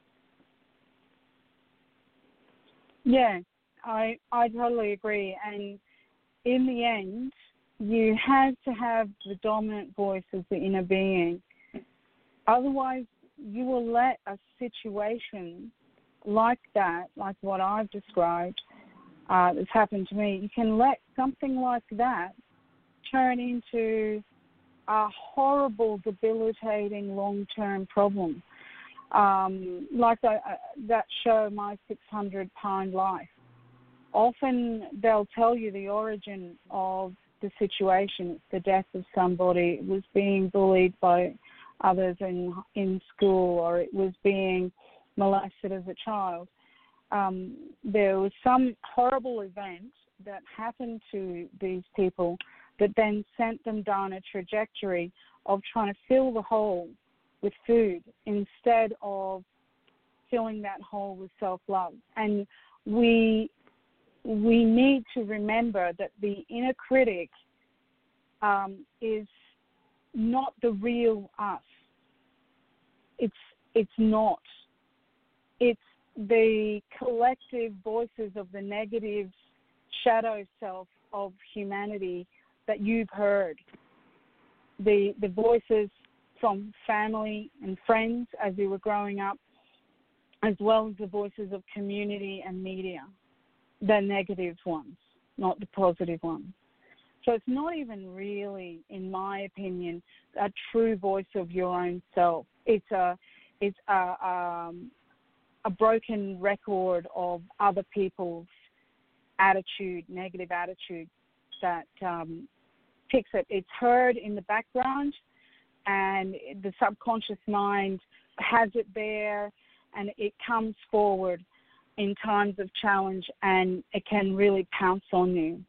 Yeah, I I totally agree. And in the end, you have to have the dominant voice as the inner being. Otherwise, you will let a situation like that, like what I've described, uh, that's happened to me, you can let something like that turn into a horrible, debilitating, long-term problem. Um, like the, uh, that show, My six hundred pound Life. Often they'll tell you the origin of the situation. It's the death of somebody. It was being bullied by others in in school, or it was being molested as a child. Um, there was some horrible event that happened to these people that then sent them down a trajectory of trying to fill the hole with food instead of filling that hole with self-love. And we we need to remember that the inner critic um, is not the real us. It's it's not. It's the collective voices of the negative shadow self of humanity that you've heard. The the voices from family and friends as you were growing up, as well as the voices of community and media, the negative ones, not the positive ones. So it's not even really, in my opinion, a true voice of your own self. It's a it's a um, a broken record of other people's attitude, negative attitude that um, picks it. It's heard in the background, and the subconscious mind has it there, and it comes forward in times of challenge, and it can really pounce on you.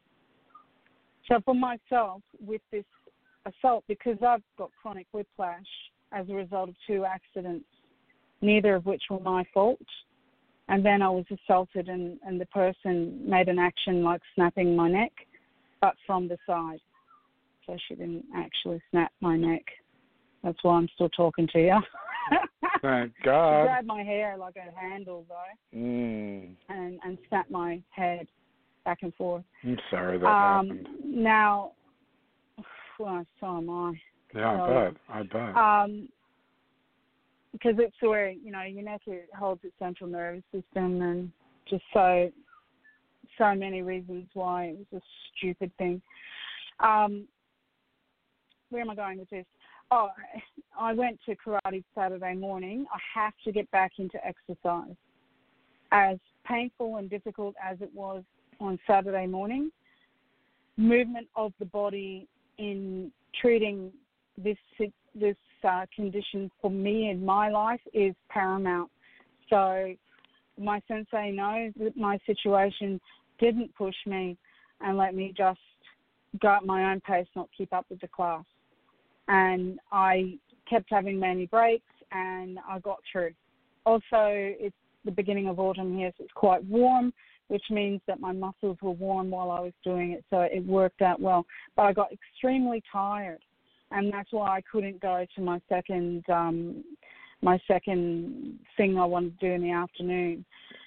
So for myself, with this assault, because I've got chronic whiplash as a result of two accidents, neither of which were my fault, and then I was assaulted, and, and the person made an action like snapping my neck, but from the side. So she didn't actually snap my neck. That's why I'm still talking to you. Thank God. She grabbed my hair like a handle, though, mm. and, and snapped my head back and forth. I'm sorry that um, happened. Now, well, so am I. Yeah, so, I bet. I bet. Um, because it's where, you know, your neck holds its central nervous system, and just so, so many reasons why it was a stupid thing. Um, where am I going with this? Oh, I went to karate Saturday morning. I have to get back into exercise. As painful and difficult as it was on Saturday morning, movement of the body in treating this this uh, condition for me in my life is paramount. So my sensei knows that my situation didn't push me and let me just go at my own pace, not keep up with the class. And I kept having many breaks, and I got through. Also, it's the beginning of autumn here, so it's quite warm, which means that my muscles were warm while I was doing it, so it worked out well. But I got extremely tired, and that's why I couldn't go to my second um, my second thing I wanted to do in the afternoon.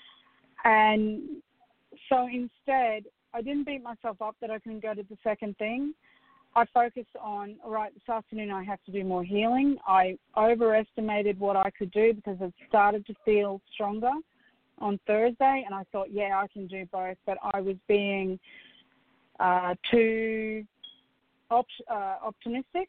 And so instead, I didn't beat myself up that I couldn't go to the second thing. I focused on, all right, this afternoon I have to do more healing. I overestimated what I could do because I started to feel stronger on Thursday, and I thought, yeah, I can do both. But I was being uh, too op- uh, optimistic,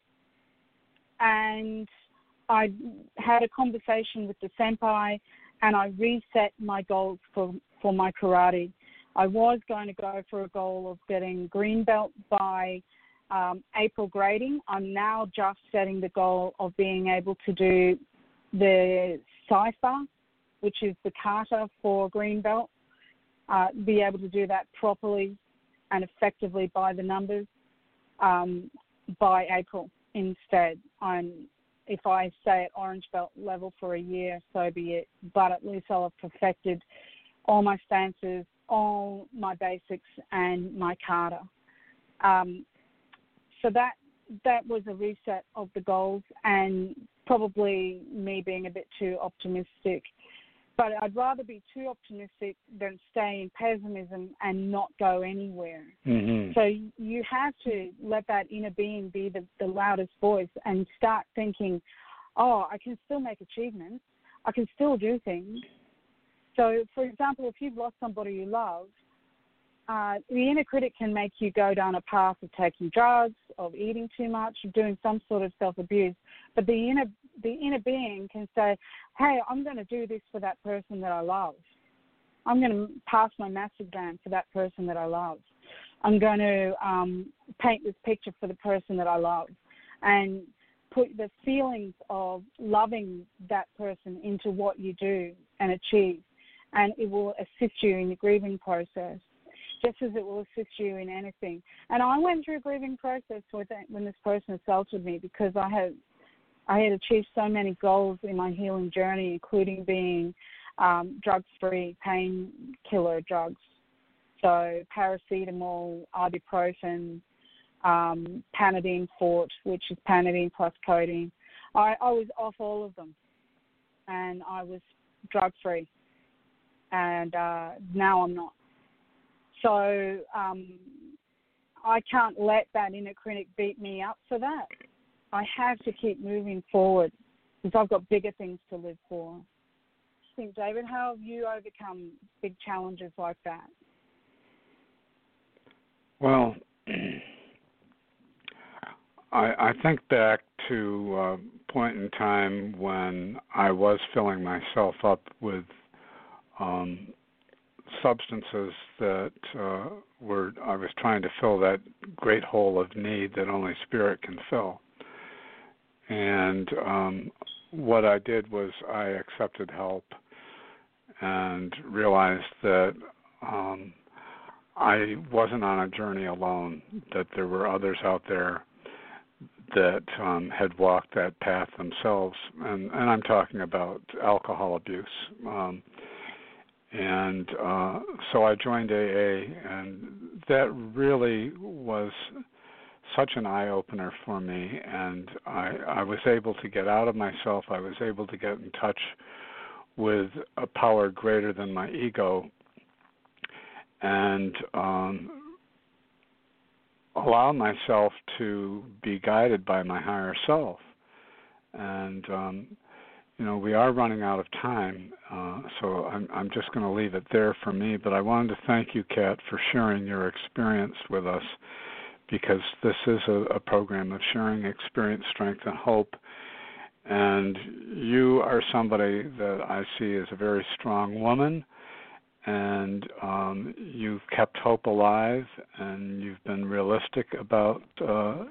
and I had a conversation with the senpai, and I reset my goals for, for my karate. I was going to go for a goal of getting green belt by Um, April grading. I'm now just setting the goal of being able to do the cipher, which is the kata for green belt, uh, be able to do that properly and effectively by the numbers um, by April instead. I'm, if I stay at orange belt level for a year, so be it, but at least I'll have perfected all my stances, all my basics, and my kata. Um, so that that was a reset of the goals, and probably me being a bit too optimistic. But I'd rather be too optimistic than stay in pessimism and not go anywhere. Mm-hmm. So you have to let that inner being be the, the loudest voice and start thinking, oh, I can still make achievements. I can still do things. So, for example, if you've lost somebody you love, uh, the inner critic can make you go down a path of taking drugs, of eating too much, of doing some sort of self-abuse. But the inner the inner being can say, hey, I'm going to do this for that person that I love. I'm going to pass my math exam for that person that I love. I'm going to um, paint this picture for the person that I love. And put the feelings of loving that person into what you do and achieve. And it will assist you in the grieving process, just as it will assist you in anything. And I went through a grieving process with it when this person assaulted me, because I had I had achieved so many goals in my healing journey, including being um, drug-free, painkiller drugs. So paracetamol, ibuprofen, um, Panadeine Forte, which is Panadeine plus codeine. I, I was off all of them, and I was drug-free. And uh, now I'm not. So um, I can't let that inner critic beat me up for that. I have to keep moving forward because I've got bigger things to live for. I think, David, how have you overcome big challenges like that? Well, I, I think back to a point in time when I was filling myself up with um, substances that uh, were, I was trying to fill that great hole of need that only spirit can fill. And um, what I did was I accepted help and realized that um, I wasn't on a journey alone, that there were others out there that um, had walked that path themselves. And, and I'm talking about alcohol abuse. Um, and uh, so I joined A A, and that really was such an eye-opener for me, and I, I was able to get out of myself. I was able to get in touch with a power greater than my ego and um, allow myself to be guided by my higher self. And, um, you know, we are running out of time, uh, so I'm, I'm just going to leave it there for me, but I wanted to thank you, Kat, for sharing your experience with us, because this is a, a program of sharing experience, strength, and hope. And you are somebody that I see as a very strong woman, and um, you've kept hope alive, and you've been realistic about uh,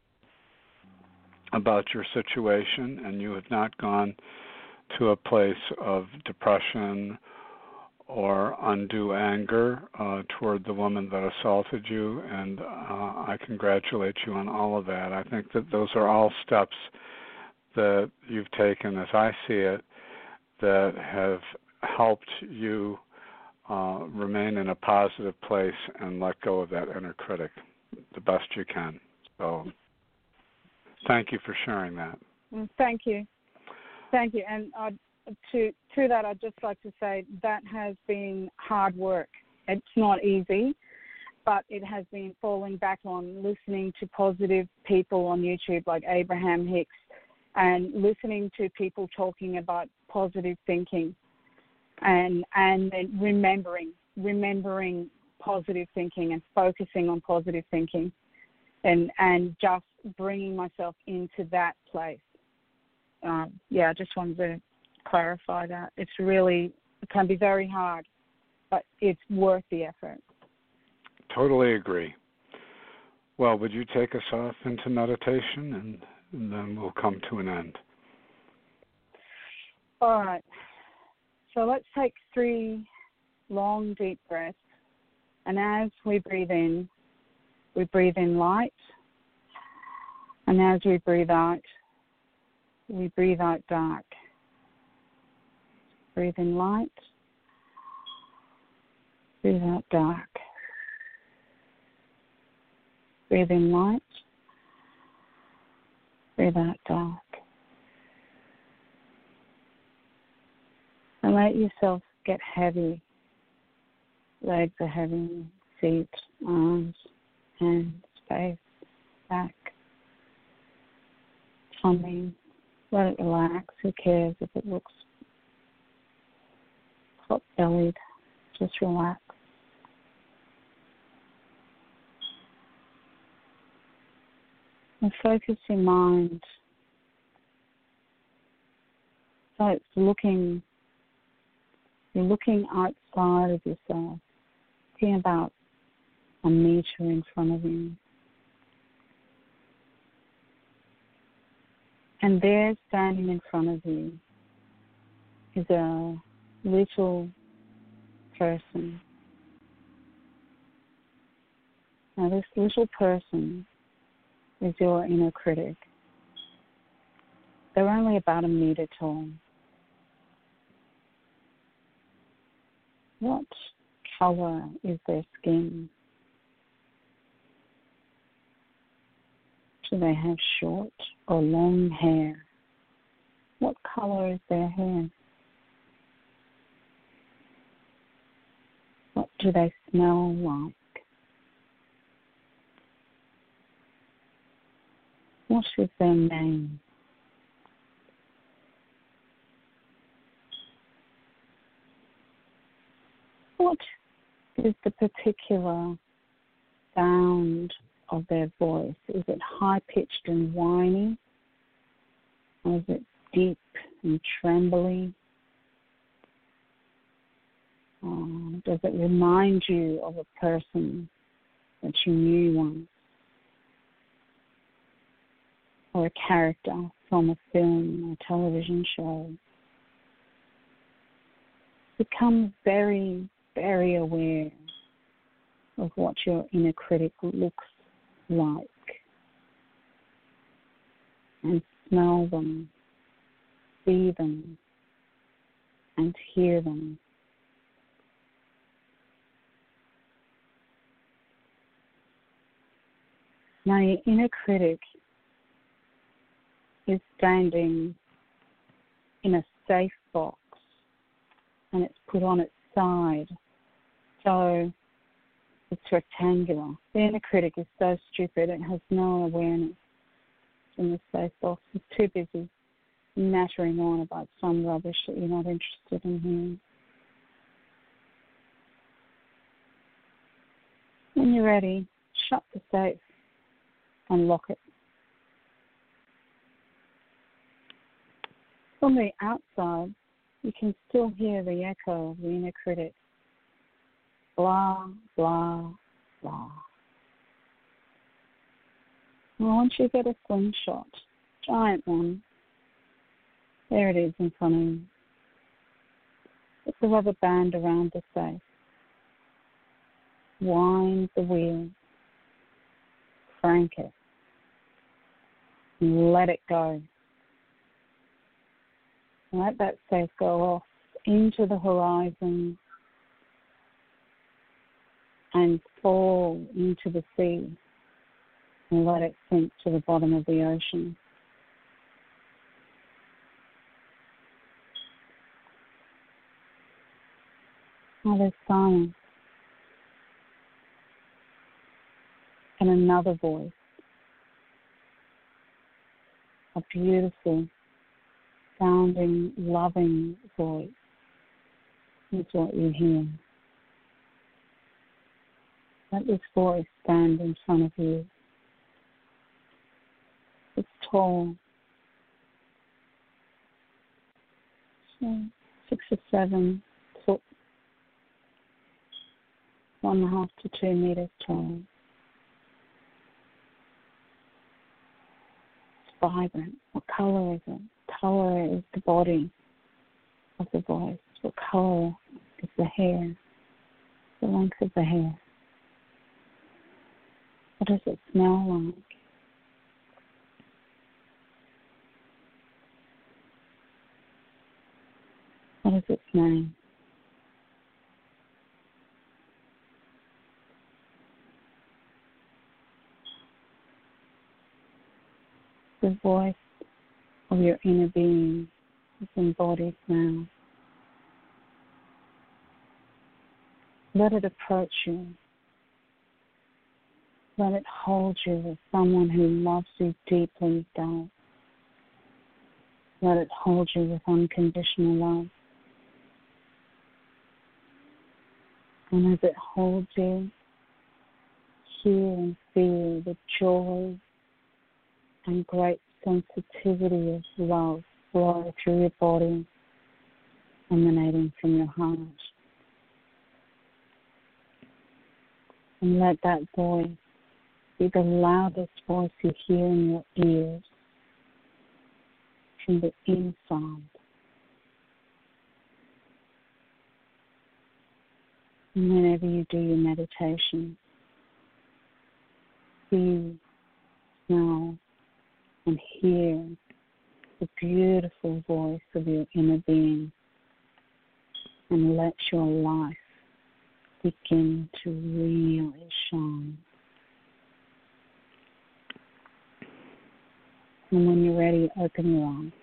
about your situation, and you have not gone to a place of depression or undue anger uh, toward the woman that assaulted you, and uh, I congratulate you on all of that. I think that those are all steps that you've taken, as I see it, that have helped you uh, remain in a positive place and let go of that inner critic the best you can. So thank you for sharing that. Thank you. Thank you. And I'd To to that, I'd just like to say that has been hard work. It's not easy, but it has been falling back on listening to positive people on YouTube like Abraham Hicks and listening to people talking about positive thinking and and then remembering, remembering positive thinking and focusing on positive thinking and, and just bringing myself into that place. Um, yeah, I just wanted to clarify that. It's really, it can be very hard, but it's worth the effort. Totally agree. Well, would you take us off into meditation, and, and then we'll come to an end. All right. So let's take three long, deep breaths. And as we breathe in, we breathe in light. And as we breathe out, we breathe out dark. Breathe in light. Breathe out dark. Breathe in light. Breathe out dark. And let yourself get heavy. Legs are heavy, feet, arms, hands, face, back, tummy. Let it relax. Who cares if it looks hot-bellied? Just relax. And focus your mind so it's looking, you're looking outside of yourself, thinking about a meter in front of you. And there, standing in front of you, is a little person. Now, this little person is your inner critic. They're only about a meter tall. What color is their skin? Do they have short or long hair? What color is their hair? What do they smell like? What is their name? What is the particular sound of their voice? Is it high-pitched and whiny? Or is it deep and trembly? Um, does it remind you of a person that you knew once? Or a character from a film or television show? Become very, very aware of what your inner critic looks like. And smell them, see them, and hear them. Now, your inner critic is standing in a safe box, and it's put on its side, so it's rectangular. The inner critic is so stupid it has no awareness in the safe box. It's too busy nattering on about some rubbish that you're not interested in hearing. When you're ready, shut the safe and lock it. From the outside, you can still hear the echo of the inner critic. Blah, blah, blah. Now, once you get a slingshot, giant one, there it is in front of you. Put the rubber band around the safe. Wind the wheel. Crank it. And let it go. Let that safe go off into the horizon and fall into the sea and let it sink to the bottom of the ocean. Now there's silence and another voice, a beautiful sounding, loving voice is what you hear. Let this voice stand in front of you. It's tall, so six or seven foot, one and a half to two meters tall. It's vibrant. What color is it? Color is the body of the voice. What color is the hair? The length of the hair. What does it smell like? What is its name? The voice of your inner being is embodied now. Let it approach you. Let it hold you as someone who loves you deeply does. Let it hold you with unconditional love. And as it holds you, hear and feel the joy and great sensitivity of love flow through your body, emanating from your heart. And let that voice be the loudest voice you hear in your ears from the inside. And whenever you do your meditation, see, smell, and hear the beautiful voice of your inner being, and let your life begin to really shine. And when you're ready, open your eyes.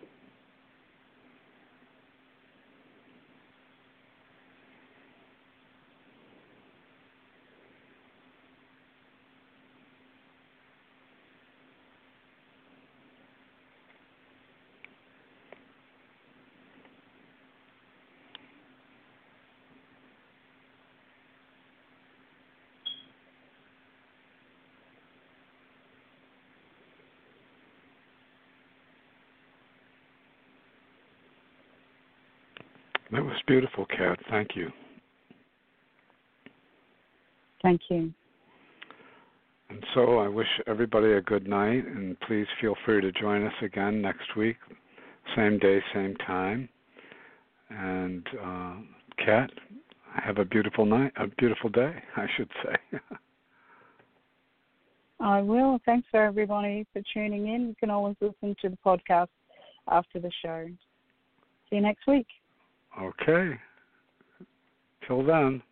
That was beautiful, Kat. Thank you. Thank you. And so I wish everybody a good night, and please feel free to join us again next week, same day, same time. And uh, Kat, have a beautiful night, a beautiful day, I should say. I will. Thanks for everybody for tuning in. You can always listen to the podcast after the show. See you next week. Okay. Till then.